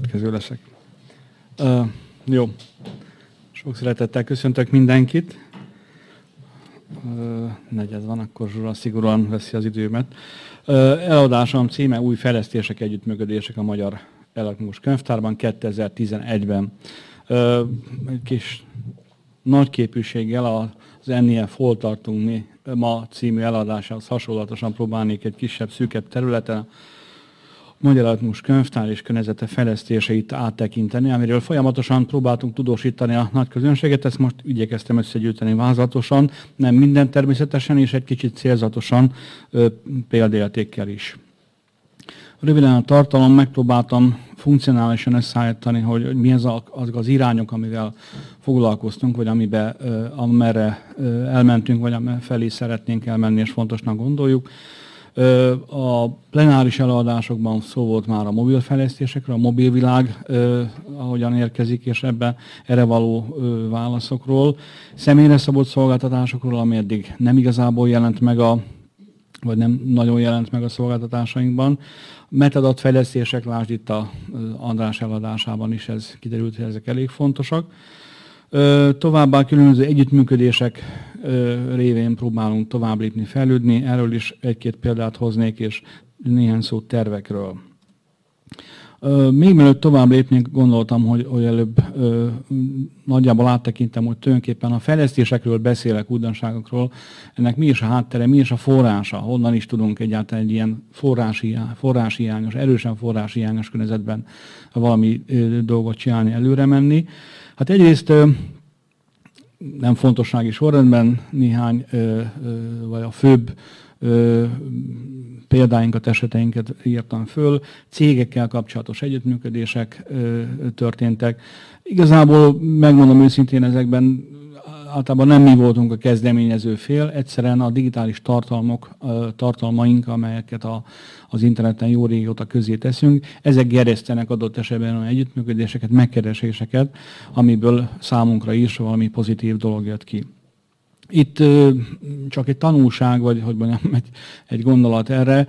következő leszek. Jó. Sok szeretettel köszöntök mindenkit. Negyed van, akkor Zsura szigorúan veszi az időmet. Előadásom címe új fejlesztések, együttműködések a Magyar Elektronikus Könyvtárban 2011-ben. Egy kis nagyképűséggel az NIF Hol tartunk mi ma című előadásához hasonlatosan próbálnék egy kisebb, szűkebb területen Magyar Elektronikus Könyvtár és környezete fejlesztéseit áttekinteni, amiről folyamatosan próbáltunk tudósítani a nagy közönséget, ezt most igyekeztem összegyűjteni vázlatosan, nem minden természetesen, és egy kicsit célzatosan példaértékkel is. Röviden a tartalom, megpróbáltam funkcionálisan összeállítani, hogy mi azok az irányok, amivel foglalkoztunk, vagy amerre elmentünk, vagy amelfelé szeretnénk elmenni, és fontosnak gondoljuk. A plenáris előadásokban szó volt már a mobil fejlesztésekről, a mobilvilág ahogyan érkezik, és erre való válaszokról. Személyre szabott szolgáltatásokról, ami eddig nem igazából jelent meg vagy nem nagyon jelent meg a szolgáltatásainkban. Metadatfejlesztések, lásd itt az András előadásában is ez kiderült, hogy ezek elég fontosak. Továbbá különböző együttműködések révén próbálunk tovább lépni, fejlődni. Erről is egy-két példát hoznék, és néhány szót tervekről. Még mielőtt tovább lépnék, gondoltam, hogy előbb nagyjából áttekintem, hogy tulajdonképpen a fejlesztésekről beszélek, újdonságokról, ennek mi is a háttere, mi is a forrása, honnan is tudunk egyáltalán egy ilyen forráshiányos, erősen forráshiányos környezetben valami dolgot csinálni, előre menni. Hát egyrészt nem fontossági sorrendben néhány, vagy a főbb példáinkat, eseteinket írtam föl, cégekkel kapcsolatos együttműködések történtek. Igazából megmondom őszintén, ezekben általában nem mi voltunk a kezdeményező fél, egyszerűen a digitális tartalmaink, amelyeket az interneten jó régóta közé teszünk, ezek gerjesztenek adott esetben olyan együttműködéseket, megkereséseket, amiből számunkra is valami pozitív dolog jött ki. Itt csak egy tanulság, vagy hogy mondjam, egy gondolat erre.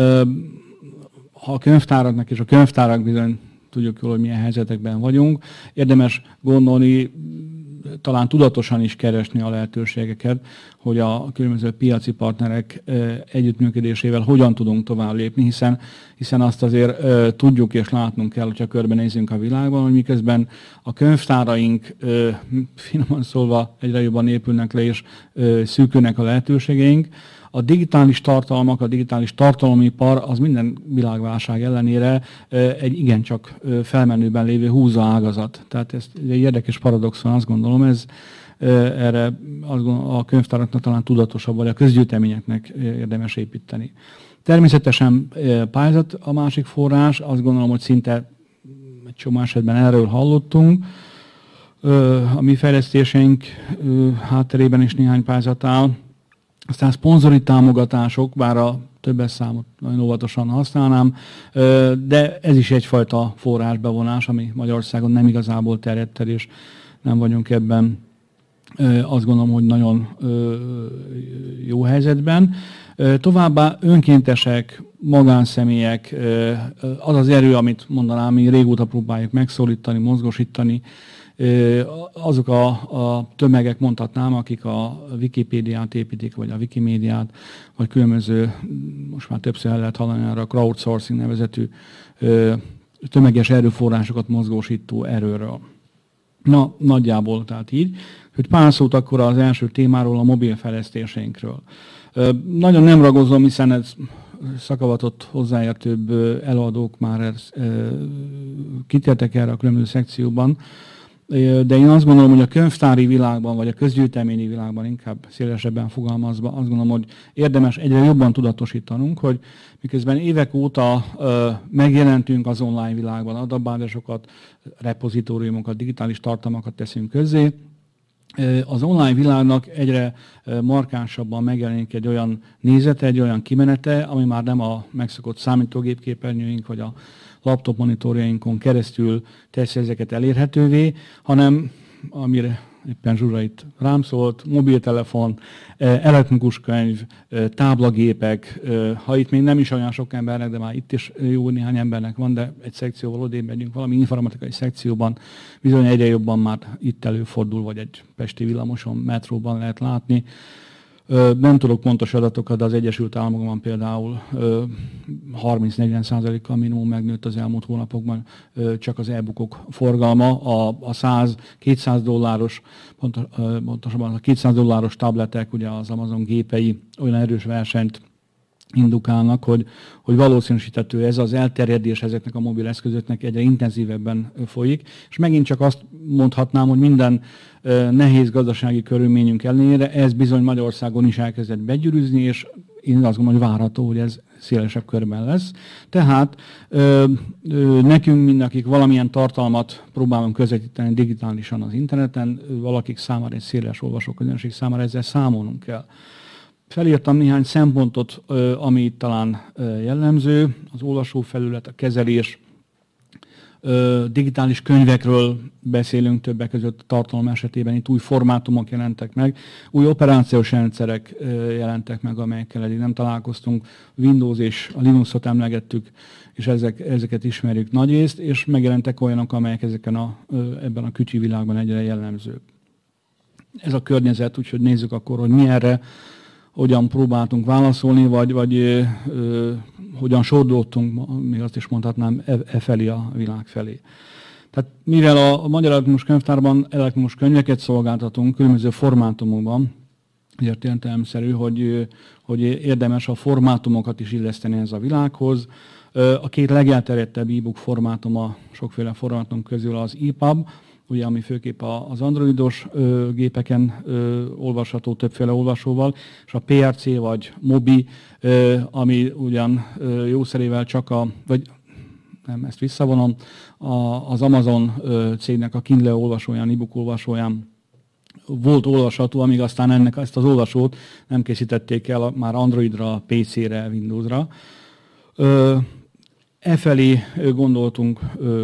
Ha a könyvtáraknak és a könyvtárak bizony tudjuk jól, hogy milyen helyzetekben vagyunk, érdemes gondolni, talán tudatosan is keresni a lehetőségeket, hogy a különböző piaci partnerek együttműködésével hogyan tudunk tovább lépni, hiszen azt azért tudjuk és látnunk kell, hogyha körbenézünk a világban, hogy miközben a könyvtáraink finoman szólva egyre jobban épülnek le, és szűkülnek a lehetőségeink, a digitális tartalmak, a digitális tartalomipar az minden világválság ellenére egy igencsak felmenőben lévő húzó ágazat. Tehát ez egy érdekes paradoxon, azt gondolom, erre a könyvtáraknak talán tudatosabb, vagy a közgyűjteményeknek érdemes építeni. Természetesen pályázat a másik forrás, azt gondolom, hogy szinte egy csomó esetben erről hallottunk. A mi fejlesztéseink hátterében is néhány pályázat áll. Aztán szponzori támogatások, bár a többes számot nagyon óvatosan használnám, de ez is egyfajta forrásbevonás, ami Magyarországon nem igazából terjedt el, és nem vagyunk ebben, azt gondolom, hogy nagyon jó helyzetben. Továbbá önkéntesek, magánszemélyek, az az erő, amit mondanám, mi régóta próbáljuk megszólítani, mozgósítani, azok a tömegek, mondhatnám, akik a Wikipédiát építik, vagy a Wikimédiát, vagy különböző, most már többször el lehet hallani arra a crowdsourcing nevezetű tömeges erőforrásokat mozgósító erőről. Na, nagyjából tehát így. Hogy pár szót akkor az első témáról, a mobil fejlesztéseinkről. Nagyon nem ragozom, hiszen ez szakavatott hozzáértőbb előadók már kitértek erre a különböző szekcióban, de én azt gondolom, hogy a könyvtári világban, vagy a közgyűjteményi világban inkább szélesebben fogalmazva, azt gondolom, hogy érdemes egyre jobban tudatosítanunk, hogy miközben évek óta megjelentünk az online világban, adatbázisokat, repozitóriumokat, digitális tartalmakat teszünk közzé, az online világnak egyre markánsabban megjelenik egy olyan nézete, egy olyan kimenete, ami már nem a megszokott számítógépképernyőink, vagy a laptop monitorjainkon keresztül teszi ezeket elérhetővé, hanem amire éppen Zsuzsa itt rám szólt, mobiltelefon, elektronikus könyv, táblagépek, ha itt még nem is olyan sok embernek, de már itt is jó néhány embernek van, de egy szekcióval odébb megyünk, valami informatikai szekcióban bizony egyre jobban már itt előfordul, vagy egy pesti villamoson, metróban lehet látni. Nem tudok pontos adatokat, de az Egyesült Államokban például 30-40%-kal minimum megnőtt az elmúlt hónapokban csak az e-bookok forgalma. A $200, pontosabban a $200 tabletek, ugye az Amazon gépei olyan erős versenyt indukálnak, hogy valószínűsíthető ez az elterjedés ezeknek a mobil eszközöknek egyre intenzívebben folyik. És megint csak azt mondhatnám, hogy minden nehéz gazdasági körülményünk ellenére ez bizony Magyarországon is elkezdett begyűrűzni, és én azt gondolom, hogy várható, hogy ez szélesebb körben lesz. Tehát nekünk, mind akik valamilyen tartalmat próbálunk közvetíteni digitálisan az interneten, valakik számára, egy széles olvasóközönség számára ezzel számolnunk kell. Felírtam néhány szempontot, ami itt talán jellemző, az olvasófelület, a kezelés, digitális könyvekről beszélünk többek között a tartalom esetében, itt új formátumok jelentek meg, új operációs rendszerek jelentek meg, amelyekkel eddig nem találkoztunk, Windows és a Linuxot emlegettük, és ezeket ismerjük nagyrészt, és megjelentek olyanok, amelyek ebben a kücsi világban egyre jellemzők. Ez a környezet, úgyhogy nézzük akkor, hogy mi erre hogyan próbáltunk válaszolni, vagy hogyan sodródtunk, még azt is mondhatnám, felé a világ felé. Tehát mivel a Magyar Elektronikus Könyvtárban elektronikus könyveket szolgáltatunk különböző formátumokban, ezért értelemszerű, hogy érdemes a formátumokat is illeszteni ez a világhoz. A két legelterjedtebb e-book formátuma sokféle formátum közül az EPUB, ugye, ami főképp az androidos gépeken olvasható többféle olvasóval, és a PRC vagy Mobi, ami ugyan jószerével csak ezt visszavonom, az Amazon cégnek a Kindle olvasóján, e-book olvasóján volt olvasható, amíg aztán ezt az olvasót nem készítették el már Androidra, PC-re, Windowsra. Efelé gondoltunk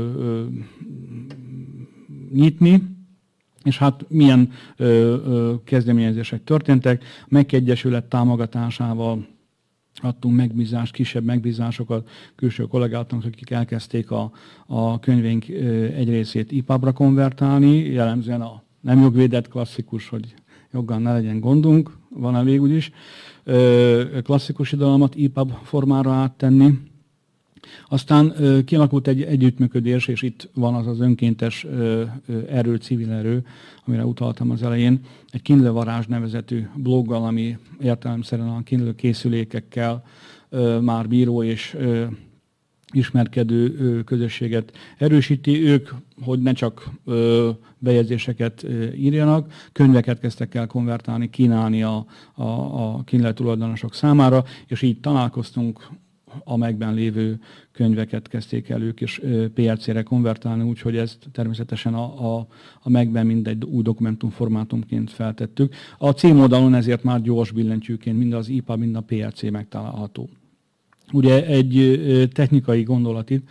nyitni, és hát milyen kezdeményezések történtek. A MEK Egyesület támogatásával adtunk megbízást, kisebb megbízásokat külső kollégáknak, akik elkezdték a könyvénk egy részét EPUB-ra konvertálni, jellemzően a nem jogvédett klasszikus, hogy joggal ne legyen gondunk, van elég úgyis, klasszikus irodalmat EPUB formára áttenni. Aztán kialakult egy együttműködés, és itt van az önkéntes erő, civil erő, amire utaltam az elején, egy Kindle Varázs nevezetű bloggal, ami értelemszerűen a Kindle készülékekkel már bíró és ismerkedő közösséget erősíti. Ők, hogy ne csak bejegyzéseket írjanak, könyveket kezdtek el konvertálni, kínálni a Kindle tulajdonosok számára, és így találkoztunk. A megben lévő könyveket kezdték el ők is PRC-re konvertálni, úgyhogy ezt természetesen a megben mindegy új dokumentumformátumként feltettük. A címoldalon ezért már gyors billentyűként mind az EPUB, mind a PRC megtalálható. Ugye egy technikai gondolat itt,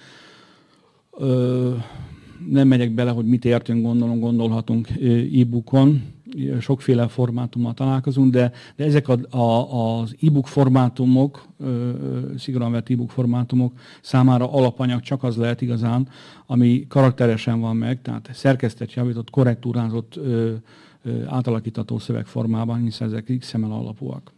nem megyek bele, hogy mit értünk, gondolhatunk e-bookon, sokféle formátummal találkozunk, de ezek az e-book formátumok, szigorúan vett e-book formátumok számára alapanyag csak az lehet igazán, ami karakteresen van meg, tehát szerkesztett, javított, korrektúrázott, átalakítható szövegformában, hiszen ezek XML alapúak.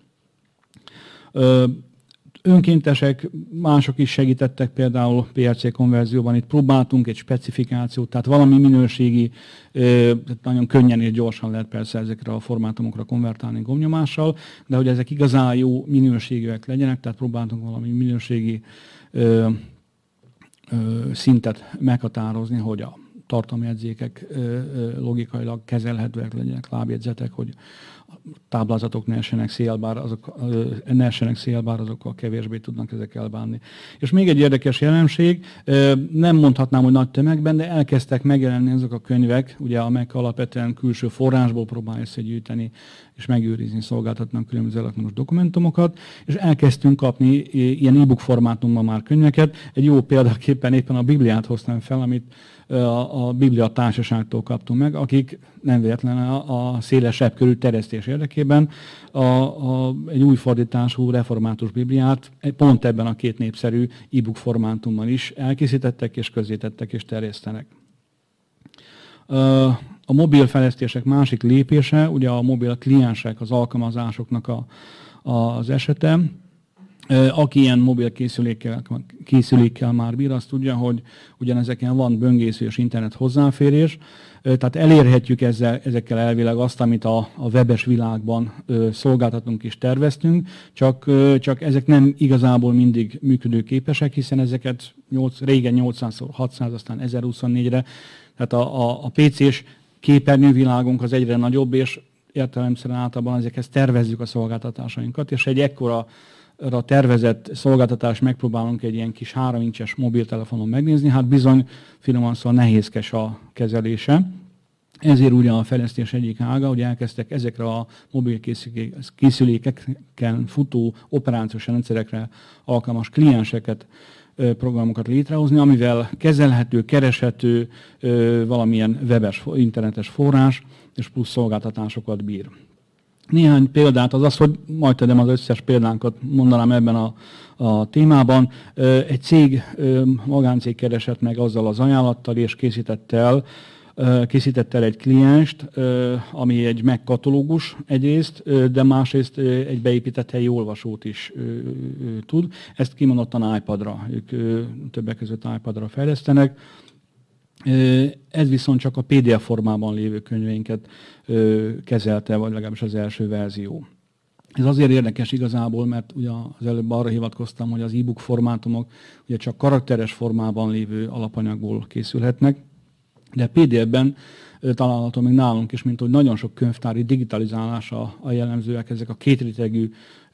Önkéntesek, mások is segítettek például PRC konverzióban, itt próbáltunk egy specifikációt, tehát valami minőségi, nagyon könnyen és gyorsan lehet persze ezekre a formátumokra konvertálni gomnyomással, de hogy ezek igazán jó minőségűek legyenek, tehát próbáltunk valami minőségi szintet meghatározni, hogy a tartalomjegyzékek logikailag kezelhetőek legyenek, lábjegyzetek, hogy táblázatok ne essenek szélbár, azokkal kevésbé tudnak ezek elbánni. És még egy érdekes jelenség, nem mondhatnám, hogy nagy tömegben, de elkezdtek megjelenni azok a könyvek, ugye, amelyek alapvetően külső forrásból próbál összegyűjteni és megőrizni, szolgáltatnak különböző elektronikus dokumentumokat, és elkezdtünk kapni ilyen e-book formátumban már könyveket. Egy jó példaképpen éppen a Bibliát hoztam fel, amit a Biblia Társaságtól kaptunk meg, akik nem véletlenül a szélesebb körű terjesztés érdekében egy új fordítású református Bibliát pont ebben a két népszerű e-book formátumban is elkészítettek és közzétettek és terjesztenek. A mobil fejlesztések másik lépése, ugye a mobil kliensek, az alkalmazásoknak az esete. Aki ilyen mobil készülékkel már bír, azt tudja, hogy ugyanezeken van böngésző és internet hozzáférés, tehát elérhetjük ezekkel elvileg azt, amit a webes világban szolgáltatunk és terveztünk, csak ezek nem igazából mindig működőképesek, hiszen ezeket régen 800x600, aztán 1024-re, tehát a PC-s képernyővilágunk az egyre nagyobb, és értelemszerűen általában ezekhez tervezzük a szolgáltatásainkat, és egy ekkora tervezett szolgáltatást megpróbálunk egy ilyen kis 3 incses mobiltelefonon megnézni, hát bizony finoman szóval nehézkes a kezelése. Ezért ugye a fejlesztés egyik ága, hogy elkezdtek ezekre a mobil készülékeken futó operációs rendszerekre alkalmas klienseket, programokat létrehozni, amivel kezelhető, kereshető valamilyen webes, internetes forrás és plusz szolgáltatásokat bír. Néhány példát az, hogy majdnem az összes példánkat mondanám ebben a témában. Egy cég, magáncég keresett meg azzal az ajánlattal, és készített el egy klienst, ami egy Mac katalógus egyrészt, de másrészt egy beépített helyi olvasót is tud. Ezt kimondottan iPadra, ők többek között iPadra fejlesztenek. Ez viszont csak a PDF formában lévő könyveinket kezelte, vagy legalábbis az első verzió. Ez azért érdekes igazából, mert ugye az előbb arra hivatkoztam, hogy az e-book formátumok ugye csak karakteres formában lévő alapanyagból készülhetnek, de PDF-ben található még nálunk is, mint hogy nagyon sok könyvtári digitalizálása a jellemzőek, ezek a kétrétegű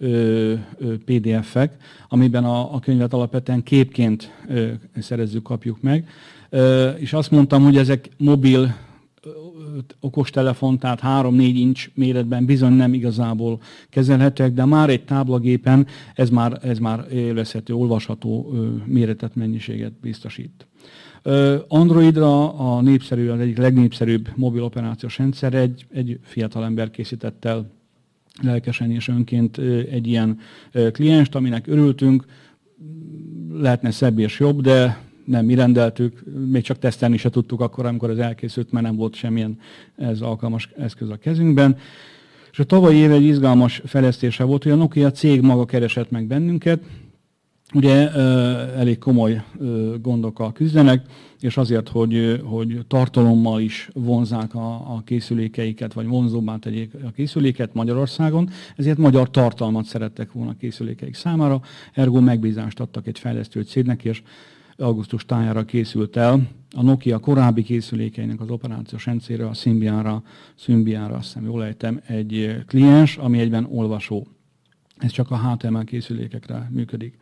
PDF-ek, amiben a könyvet alapvetően képként szerezzük, kapjuk meg. És azt mondtam, hogy ezek mobil okostelefon, tehát 3-4 inch méretben bizony nem igazából kezelhetőek, de már egy táblagépen ez már élvezhető, olvasható méretet, mennyiséget biztosít. Androidra az egyik legnépszerűbb mobil operációs rendszer egy fiatalember készített el lelkesen és önként egy ilyen klienst, aminek örültünk, lehetne szebb és jobb, de nem mi rendeltük, még csak tesztelni se tudtuk akkor, amikor ez elkészült, mert nem volt semmilyen ez alkalmas eszköz a kezünkben. És a tavalyi év egy izgalmas fejlesztése volt, hogy a Nokia cég maga keresett meg bennünket, ugye elég komoly gondokkal küzdenek, és azért, hogy tartalommal is vonzzák a készülékeiket, vagy vonzóbbá tegyék a készüléket Magyarországon, ezért magyar tartalmat szerettek volna a készülékeik számára, ergo megbízást adtak egy fejlesztő cégnek, és augusztus tájára készült el a Nokia korábbi készülékeinek az operációs rendszerre, a Symbianra, azt hiszem jól ejtem, egy kliens, ami egyben olvasó. Ez csak a HTML készülékekre működik.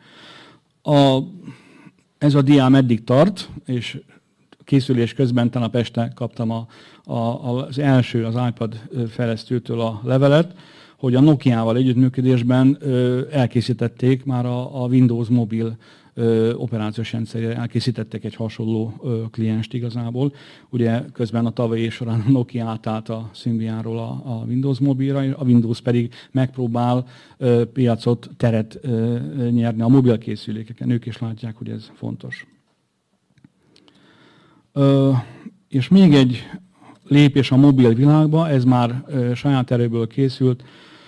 Ez a diám eddig tart, és készülés közben tegnap este kaptam az iPad fejlesztőtől a levelet, hogy a Nokiával együttműködésben elkészítették már a Windows mobil operációs rendszerre, elkészítettek egy hasonló klienst igazából. Ugye közben a tavalyi év során a Nokia átállt a Symbianról a Windows mobilra, a Windows pedig megpróbál piacot, teret nyerni a mobil készülékeken. Ők is látják, hogy ez fontos. És még egy lépés a mobil világba, ez már saját erőből készült.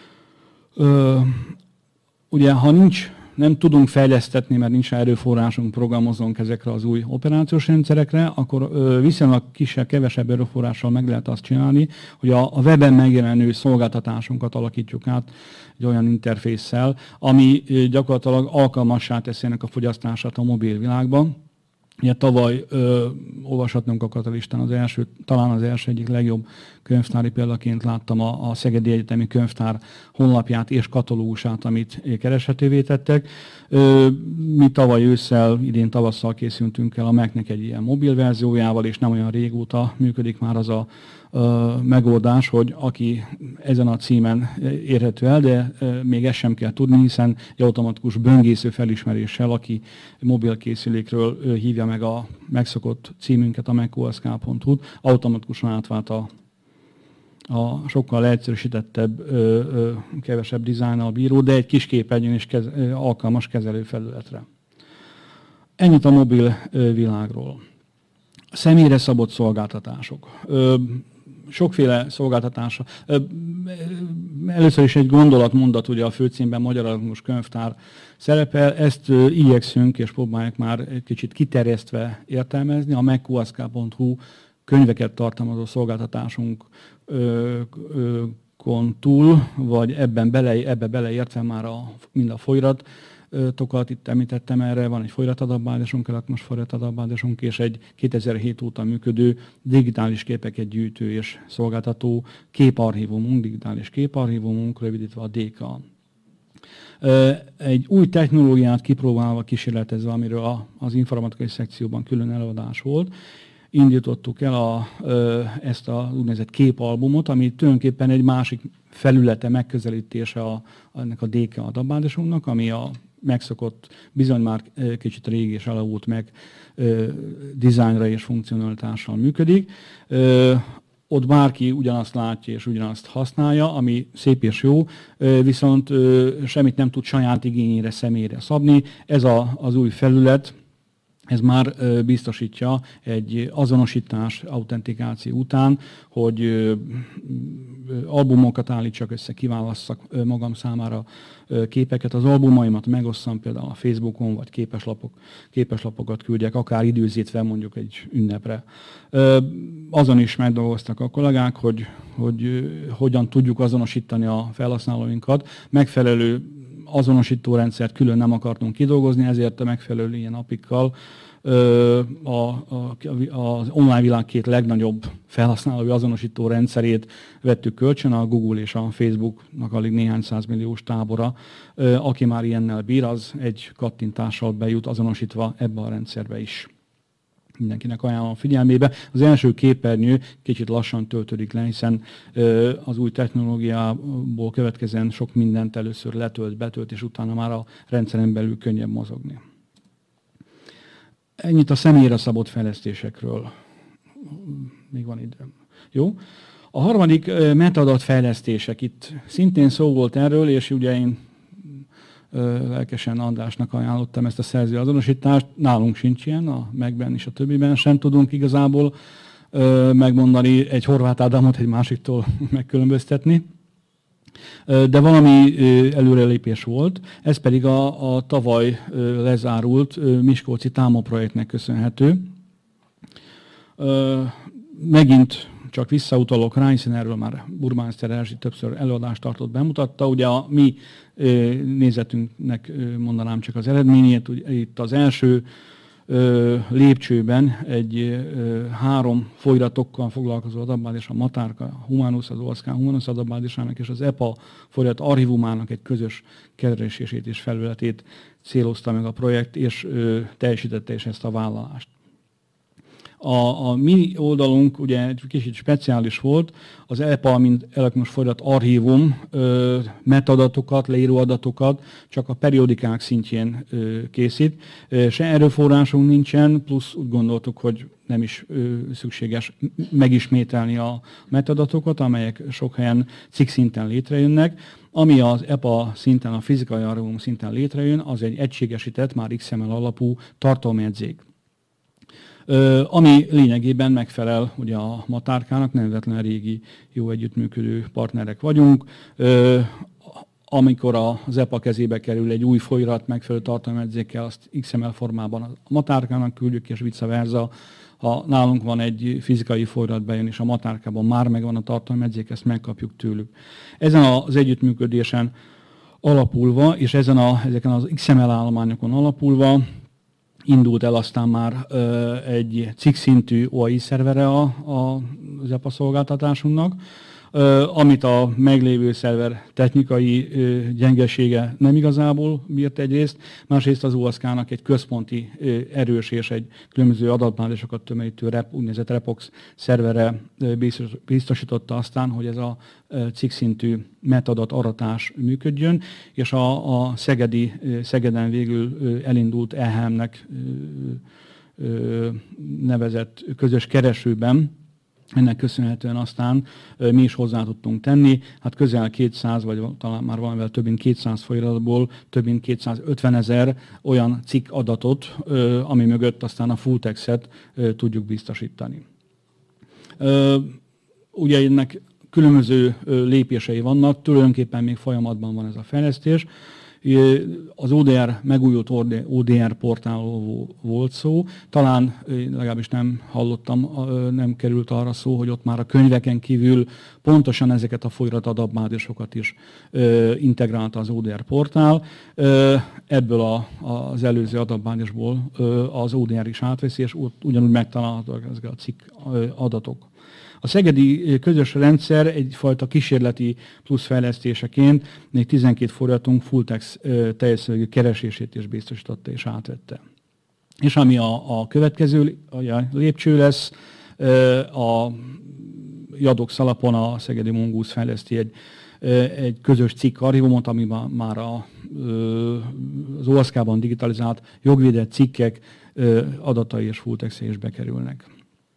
Ugye, ha nem tudunk fejlesztetni, mert nincs erőforrásunk, programozunk ezekre az új operációs rendszerekre, akkor viszonylag kevesebb erőforrással meg lehet azt csinálni, hogy a weben megjelenő szolgáltatásunkat alakítjuk át egy olyan interfésszel, ami gyakorlatilag alkalmassá teszi ennek a fogyasztását a mobil világban. Ugye tavaly olvashatnunk a Katalistán talán az első egyik legjobb könyvtári példaként láttam a Szegedi Egyetemi Könyvtár honlapját és katalógusát, amit kereshetővé tettek. Mi tavaly ősszel, idén tavasszal készültünk el a Mac-nek egy ilyen mobil verziójával, és nem olyan régóta működik már az a megoldás, hogy aki ezen a címen érhető el, de még ezt sem kell tudni, hiszen egy automatikus böngésző felismeréssel, aki mobilkészülékről hívja meg a megszokott címünket, a macosk.hu-t, automatikusan átvált a sokkal egyszerűsítettebb, kevesebb dizájnnal bíró, de egy kis képernyőn is alkalmas kezelőfelületre. Ennyit a mobil világról. Személyre szabott szolgáltatások. Sokféle szolgáltatása. Először is egy gondolatmondat, ugye a főcímben Magyar Elektronikus Könyvtár szerepel, ezt igyekszünk és próbáljuk már egy kicsit kiterjesztve értelmezni. A macosk.hu könyveket tartalmazó szolgáltatásunkon túl, vagy ebbe beleértve már mind a folyiratokat, itt említettem erre, van egy folyiratadatbázisunk, elektromos folyiratadatbázisunk, és egy 2007 óta működő digitális képeket gyűjtő és szolgáltató képarchívumunk, digitális képarchívumunk, rövidítve a DK. Egy új technológiát kipróbálva, kísérletezve, amiről az informatikai szekcióban külön előadás volt, indítottuk el ezt az úgynevezett képalbumot, ami tulajdonképpen egy másik felülete, megközelítése ennek a DK adatbázisunknak, ami a megszokott, bizony már kicsit régi és elavult meg dizájnra és funkcionalitással működik. Ott bárki ugyanazt látja és ugyanazt használja, ami szép és jó, viszont semmit nem tud saját igényére, személyre szabni. Ez az új felület, ez már biztosítja egy azonosítás, autentikáció után, hogy albumokat állítsak össze, kiválasszak magam számára képeket, az albumaimat megosszam például a Facebookon, vagy képeslapokat küldjek, akár időzítve mondjuk egy ünnepre. Azon is megdolgoztak a kollégák, hogy hogyan tudjuk azonosítani a felhasználóinkat. Megfelelő azonosítórendszert külön nem akartunk kidolgozni, ezért a megfelelő ilyen apikkal az online világ két legnagyobb felhasználói azonosító rendszerét vettük kölcsön, a Google és a Facebooknak alig néhány százmilliós tábora. Aki már ilyennel bír, az egy kattintással bejut azonosítva ebbe a rendszerbe is. Mindenkinek ajánlom a figyelmébe. Az első képernyő kicsit lassan töltődik le, hiszen az új technológiából következően sok mindent először letölt, betölt, és utána már a rendszeren belül könnyebb mozogni. Ennyit a személyre szabott fejlesztésekről. Még van időm. Jó. A harmadik metaadatfejlesztések. Itt szintén szó volt erről, és ugye én lelkesen Andrásnak ajánlottam ezt a szerzőazonosítást. Nálunk sincs ilyen, a Macben és a többiben sem tudunk igazából megmondani egy Horváth Ádámot egy másiktól megkülönböztetni. De valami előrelépés volt, ez pedig a tavaly lezárult Miskolci Támo projektnek köszönhető. Megint csak visszautalok rá, hiszen erről már Burmánszter Erzsi többször előadást tartott, bemutatta. Ugye a mi nézetünknek mondanám csak az eredményét. Ugye itt az első lépcsőben egy 3 folyiratokkal foglalkozó adatbázis, a Matárka, a Humanus, az OSK Humanus adatbázisának és az EPA folyrat archívumának egy közös kezelését és felületét célozta meg a projekt, és teljesítette is ezt a vállalást. A mi oldalunk ugye egy kicsit speciális volt, az EPA, mint elektromos folyrat archívum metadatokat, leíróadatokat csak a periodikák szintjén készít. Se erőforrásunk nincsen, plusz úgy gondoltuk, hogy nem is szükséges megismételni a metadatokat, amelyek sok helyen cikk szinten létrejönnek. Ami az EPA szinten, a fizikai archívum szinten létrejön, az egy egységesített, már XML alapú tartalomjegyzék. Ami lényegében megfelel ugye a Matárkának, nem véletlenül régi jó együttműködő partnerek vagyunk. Amikor az EPA kezébe kerül egy új folyirat megfelelő tartalomjegyzékkel, azt XML formában a Matárkának küldjük, és vice versa. Ha nálunk van egy fizikai folyirat bejön, és a Matárkában már megvan a tartalomjegyzék, ezt megkapjuk tőlük. Ezen az együttműködésen alapulva, és ezeken az XML állományokon alapulva indult el aztán már egy cikkszintű OAI szervere a az EPA szolgáltatásunknak, amit a meglévő szerver technikai gyengesége nem igazából bírt egyrészt, másrészt az OSK-nak egy központi erős és egy különböző adatbázisokat tömörítő úgynevezett Repox szerverre biztosította aztán, hogy ez a cikkszintű metadat aratás működjön, és a Szegeden végül elindult EHM-nek nevezett közös keresőben, ennek köszönhetően aztán mi is hozzá tudtunk tenni, hát közel 200, vagy talán már valamivel több mint 200 folyiratból több mint 250 000 olyan cikk adatot, ami mögött aztán a full text-et tudjuk biztosítani. Ugye ennek különböző lépései vannak, tulajdonképpen még folyamatban van ez a fejlesztés. Az ODR, megújult ODR portálról volt szó, talán legalábbis nem hallottam, nem került arra szó, hogy ott már a könyveken kívül pontosan ezeket a folyirat adatbázisokat is integrálta az ODR portál. Ebből az előző adatbázisból az ODR is átveszi, és ugyanúgy megtalálhatóak ezek a cikk adatok. A szegedi közös rendszer egyfajta kísérleti plusz fejlesztéseként még 12 folyamatunk full text teljes szövegű keresését is biztosította és átvette. És ami a következő lépcső lesz, a JADOX alapon a Szegedi Mongoose fejleszti egy közös cikk archívumot, amiben már az OSK-ban digitalizált jogvédett cikkek adatai és full text is bekerülnek.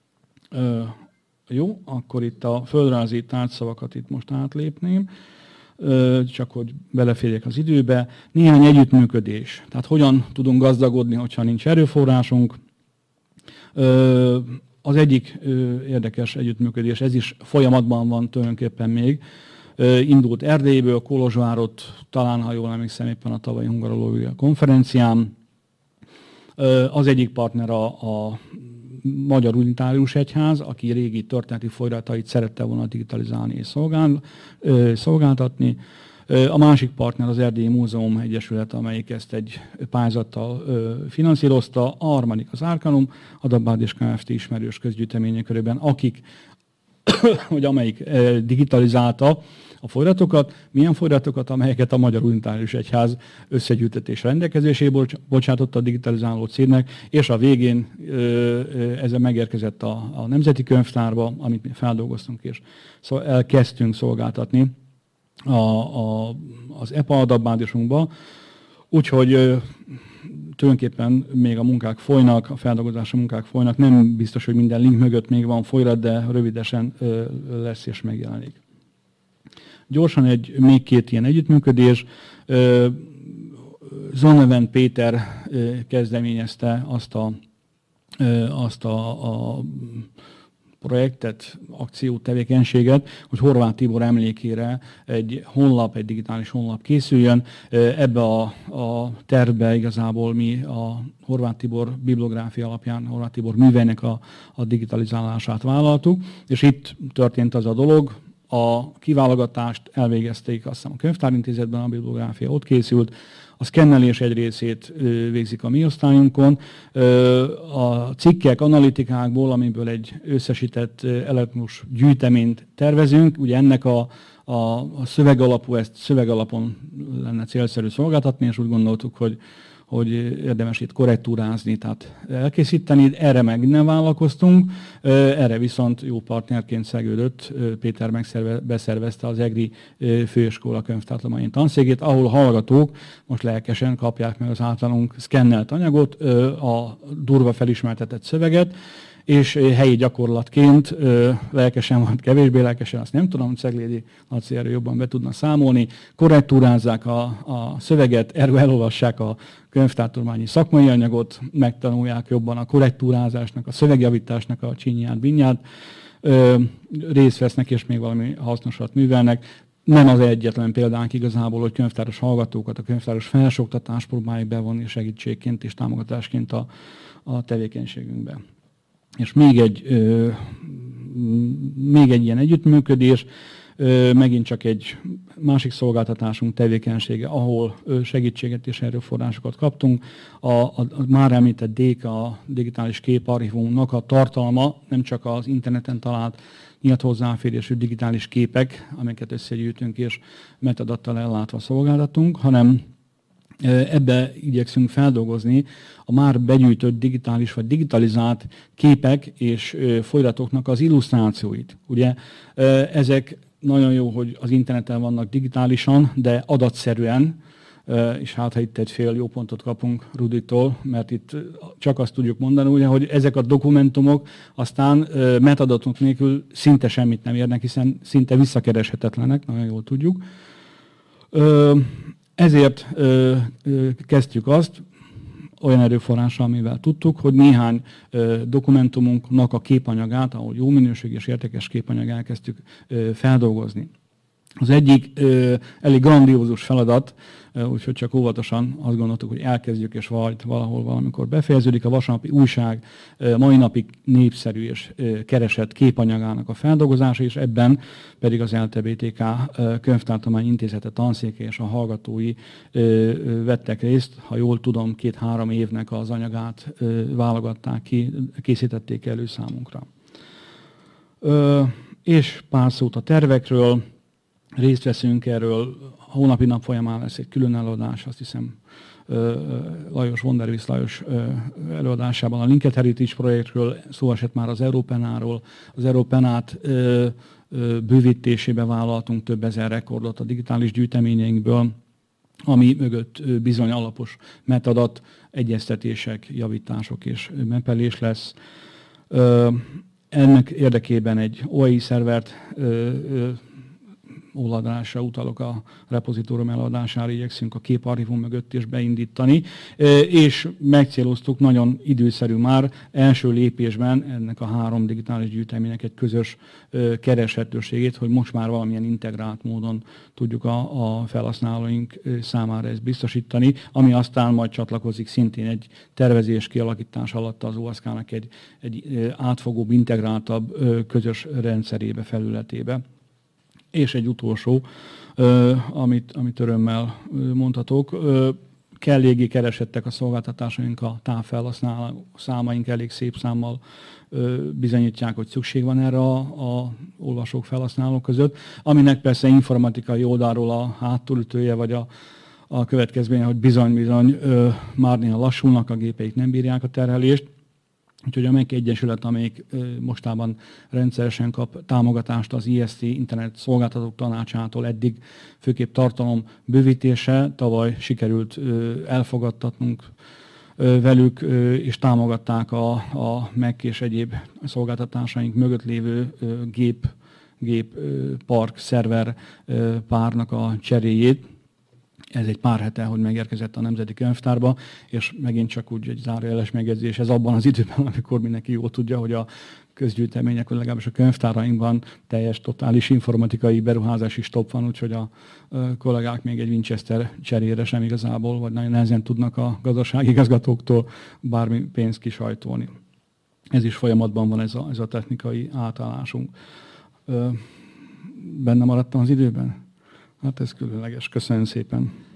Jó, akkor itt a földrajzi tárgyszavakat itt most átlépném, csak hogy beleférjek az időbe. Néhány együttműködés. Tehát hogyan tudunk gazdagodni, hogyha nincs erőforrásunk. Az egyik érdekes együttműködés, ez is folyamatban van tulajdonképpen még. Indult Erdélyből, Kolozsvárot, talán, ha jól emlékszem, éppen a tavalyi hungarológia konferencián. Az egyik partner a Magyar Unitárius Egyház, aki régi történeti folyamatait szerette volna digitalizálni és szolgáltatni. A másik partner az Erdélyi Múzeum Egyesület, amelyik ezt egy pályázattal finanszírozta. A harmadik az Arcanum, adatbázis Kft. Ismerős közgyűjtemények körében, amelyik digitalizálta a folyamatokat, milyen folyamatokat, amelyeket a Magyar Unitárius Egyház összegyűjtetés rendelkezéséből bocsátotta a digitalizáló cégnek, és a végén ez megérkezett a Nemzeti Könyvtárba, amit mi feldolgoztunk, és elkezdtünk szolgáltatni az EPA adatbázisunkba. Úgyhogy tulajdonképpen még a munkák folynak, a feldolgozási munkák folynak, nem biztos, hogy minden link mögött még van folyirat, de rövidesen lesz és megjelenik. Gyorsan még két ilyen együttműködés. Zonneven Péter kezdeményezte azt a projektet, akciót, tevékenységet, hogy Horváth Tibor emlékére egy digitális honlap készüljön. Ebbe a tervbe igazából mi a Horváth Tibor bibliográfia alapján, Horváth Tibor műveinek a digitalizálását vállaltuk, és itt történt az a dolog, a kiválogatást elvégezték, azt hiszem a Könyvtárintézetben, a bibliográfia ott készült, a szkennelés egy részét végzik a mi osztályunkon. A cikkek, analitikákból, amiből egy összesített elektronikus gyűjteményt tervezünk, ugye ennek a szövegalapú, ezt szövegalapon lenne célszerű szolgáltatni, és úgy gondoltuk, hogy érdemes itt korrektúrázni, tehát elkészíteni. Erre meg nem vállalkoztunk, erre viszont jó partnerként szegődött, Péter beszervezte az EGRI főiskola könyvtártudományi tanszékét, ahol a hallgatók most lelkesen kapják meg az általunk szkennelt anyagot, a durva felismertetett szöveget, és helyi gyakorlatként lelkesen vagy kevésbé lelkesen, azt nem tudom, hogy Ceglédi Laci erről jobban be tudna számolni, korrektúrázzák a szöveget, erről elolvassák a könyvtártudományi szakmai anyagot, megtanulják jobban a korrektúrázásnak, a szövegjavításnak a csinyát, binyát, részt vesznek és még valami hasznosat művelnek. Nem az egyetlen példánk igazából, hogy könyvtáros hallgatókat, a könyvtáros felsőoktatást próbáljuk bevonni segítségként és támogatásként a tevékenységünkbe. És még egy ilyen együttműködés, megint csak egy másik szolgáltatásunk tevékenysége, ahol segítséget és erőforrásokat kaptunk. A már említett DK, a digitális képarchívumnak a tartalma nem csak az interneten talált nyílt hozzáférésű digitális képek, amiket összegyűjtünk és metadattal ellátva szolgáltatunk, hanem ebbe igyekszünk feldolgozni a már begyűjtött digitális vagy digitalizált képek és folyratoknak az illusztrációit. Ugye ezek nagyon jó, hogy az interneten vannak digitálisan, de adatszerűen, és hát ha itt egy fél jó pontot kapunk Ruditól, mert itt csak azt tudjuk mondani, ugye, hogy ezek a dokumentumok aztán metadatok nélkül szinte semmit nem érnek, hiszen szinte visszakereshetetlenek, nagyon jól tudjuk. Ezért kezdjük azt, olyan erőforrással, amivel tudtuk, hogy néhány dokumentumunknak a képanyagát, ahol jó minőségű és értékes képanyag elkezdtük feldolgozni. Az egyik elég grandiózus feladat, úgyhogy csak óvatosan azt gondoltuk, hogy elkezdjük, és valahol valamikor befejeződik. A Vasárnapi Újság mai napig népszerű és keresett képanyagának a feldolgozása, és ebben pedig az LTBTK Könyvtartomány Intézete tanszéke és a hallgatói vettek részt. Ha jól tudom, 2-3 évnek az anyagát válogatták ki, készítették elő számunkra. És pár szót a tervekről. Részt veszünk erről, a hónapi nap folyamán lesz egy külön előadás, azt hiszem Lajos Wunderwiss Lajos előadásában a Linked Heritage projektről, szó esett már az Europenáról. Az Europenát bővítésébe vállaltunk több ezer rekordot a digitális gyűjteményeinkből, ami mögött bizony alapos metadat, egyeztetések, javítások és mapelés lesz. Ennek érdekében egy OAI szervert oldalásra utalok, a repozitórium eladására igyekszünk a képarchívum mögött is beindítani, és megcéloztuk nagyon időszerű már első lépésben ennek a 3 digitális gyűjteménynek egy közös kereshetőségét, hogy most már valamilyen integrált módon tudjuk a felhasználóink számára ezt biztosítani, ami aztán majd csatlakozik szintén egy tervezés kialakítás alatt az OSK-nak egy átfogóbb, integráltabb közös rendszerébe, felületébe. És egy utolsó, amit örömmel mondhatok, elléggé keresettek a szolgáltatásaink, a távfelhasználó számaink elég szép számmal bizonyítják, hogy szükség van erre a olvasók, felhasználók között, aminek persze informatikai oldalról a hátulütője vagy a következménye, hogy bizony már néha lassulnak, a gépeik nem bírják a terhelést. Úgyhogy a MEK Egyesület, amelyik mostában rendszeresen kap támogatást az IST Internet Szolgáltatók Tanácsától, eddig főképp tartalom bővítése, tavaly sikerült elfogadtatnunk velük, és támogatták a MEK és egyéb szolgáltatásaink mögött lévő géppark szerver párnak a cseréjét. Ez egy pár hete, hogy megérkezett a Nemzeti Könyvtárba, és megint csak úgy egy zárójeles megjegyzés, ez abban az időben, amikor mindenki jól tudja, hogy a közgyűjtemények, vagy legalábbis a könyvtárainkban teljes, totális informatikai beruházási stop van, úgyhogy a kollégák még egy Winchester cserére sem igazából, vagy nagyon nehezen tudnak a gazdasági igazgatóktól bármi pénzt kisajtolni. Ez is folyamatban van, ez a technikai átállásunk. Benne maradtam az időben? Hát ez különleges. Köszönöm szépen.